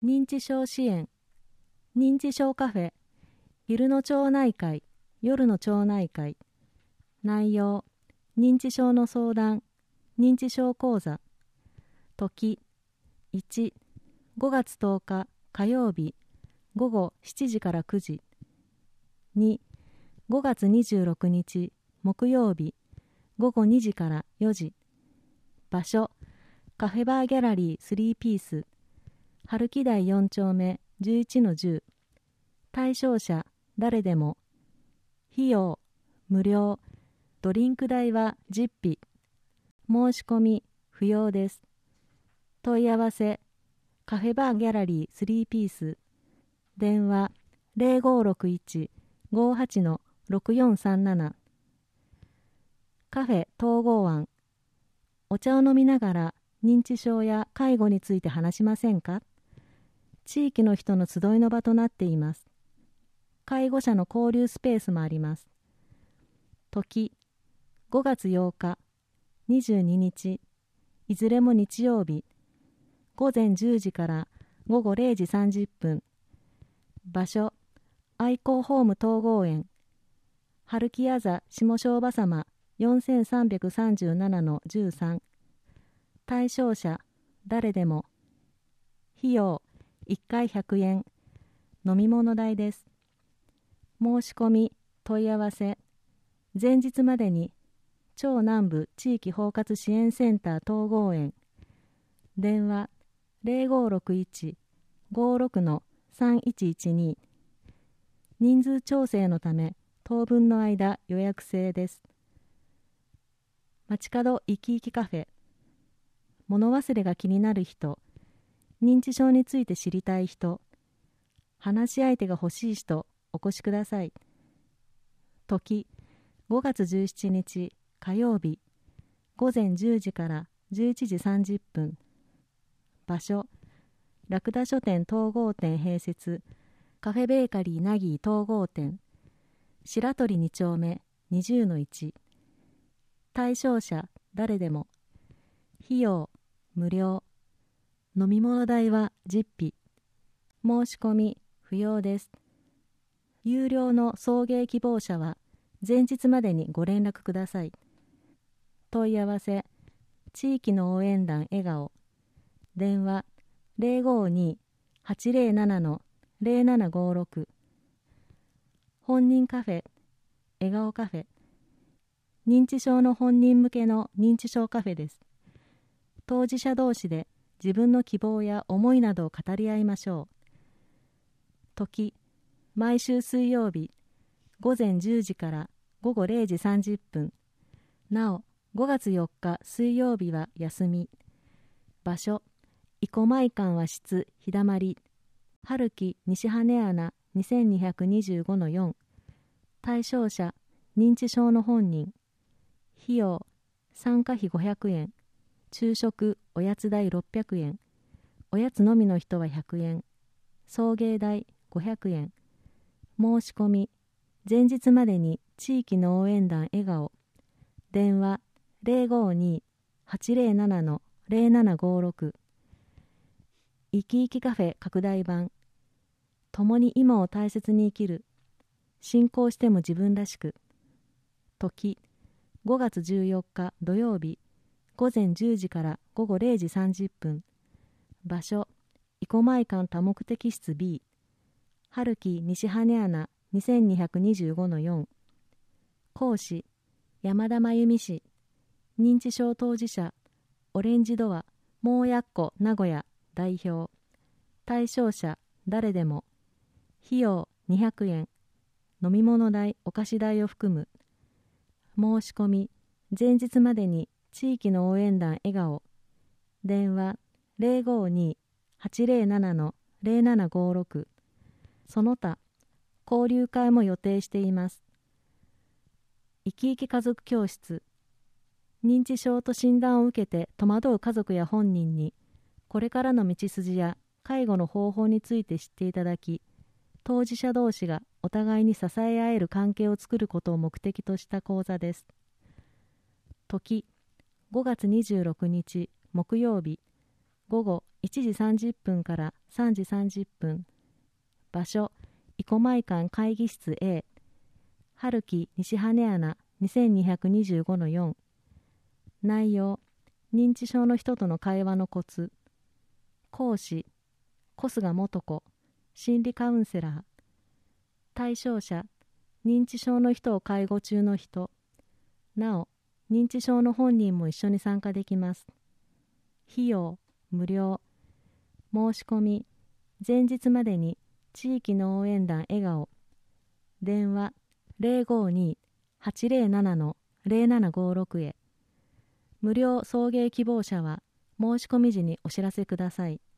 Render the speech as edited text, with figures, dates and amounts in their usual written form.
認知症支援、認知症カフェ、昼の町内会、夜の町内会。内容、認知症の相談、認知症講座。時、1、5月10日火曜日、午後7時から9時。2、5月26日木曜日、午後2時から4時。場所、カフェバーギャラリー3ピース、春木台4丁目 11-10。対象者、誰でも。費用、無料。ドリンク代は実費。申し込み、不要です。問い合わせ、カフェバーギャラリー3ピース。電話、0561-58-6437。カフェ統合案。お茶を飲みながら認知症や介護について話しませんか？地域の人の集いの場となっています。介護者の交流スペースもあります。時、5月8日、22日、いずれも日曜日、午前10時から午後0時30分。場所、愛好ホーム統合園、春木谷座下庄場様 4337-13。対象者、誰でも。費用、1回100円。飲み物代です。申し込み、問い合わせ。前日までに、超南部地域包括支援センター統合園。電話、0561-56-3112。人数調整のため、当分の間予約制です。街角いきいきカフェ。物忘れが気になる人、認知症について知りたい人、話し相手が欲しい人、お越しください。時、5月17日火曜日、午前10時から11時30分。場所、ラクダ書店統合店併設、カフェベーカリーナギー統合店、白鳥2丁目 20-1。対象者、誰でも。費用、無料。飲み物代は実費。申し込み、不要です。有料の送迎希望者は、前日までにご連絡ください。問い合わせ、地域の応援団笑顔。電話、052-807-0756。本人カフェ、笑顔カフェ。認知症の本人向けの認知症カフェです。当事者同士で自分の希望や思いなどを語り合いましょう。時、毎週水曜日、午前10時から午後0時30分。なお、5月4日水曜日は休み。場所、生駒井館和室日だまり、春木西羽穴 2225-4。対象者、認知症の本人。費用、参加費500円。昼食、おやつ代600円。おやつのみの人は100円。送迎代500円。申し込み、前日までに地域の応援団笑顔。電話、052-807-0756。いきいきカフェ拡大版。共に今を大切に生きる。進行しても自分らしく。時、5月14日土曜日、午前10時から午後0時30分。場所、生駒井館多目的室 B。春木西羽穴 2225-4。講師、山田真由美氏。認知症当事者、オレンジドア、もうやっこ名古屋代表。対象者、誰でも。費用200円。飲み物代、お菓子代を含む。申し込み、前日までに地域の応援団笑顔。電話、052-807-0756。その他、交流会も予定しています。いきいき家族教室。認知症と診断を受けて戸惑う家族や本人に、これからの道筋や介護の方法について知っていただき、当事者同士がお互いに支え合える関係を作ることを目的とした講座です。時、5月26日木曜日、午後 1時30分から3時30分。場所、生駒館会議室 A。春木西羽穴 2225-4。内容、認知症の人との会話のコツ。講師、小菅素子、心理カウンセラー。対象者、認知症の人を介護中の人。なお、認知症の本人も一緒に参加できます。費用、無料。申し込み、前日までに地域の応援団笑顔。電話、052-807-0756へ。無料送迎希望者は申し込み時にお知らせください。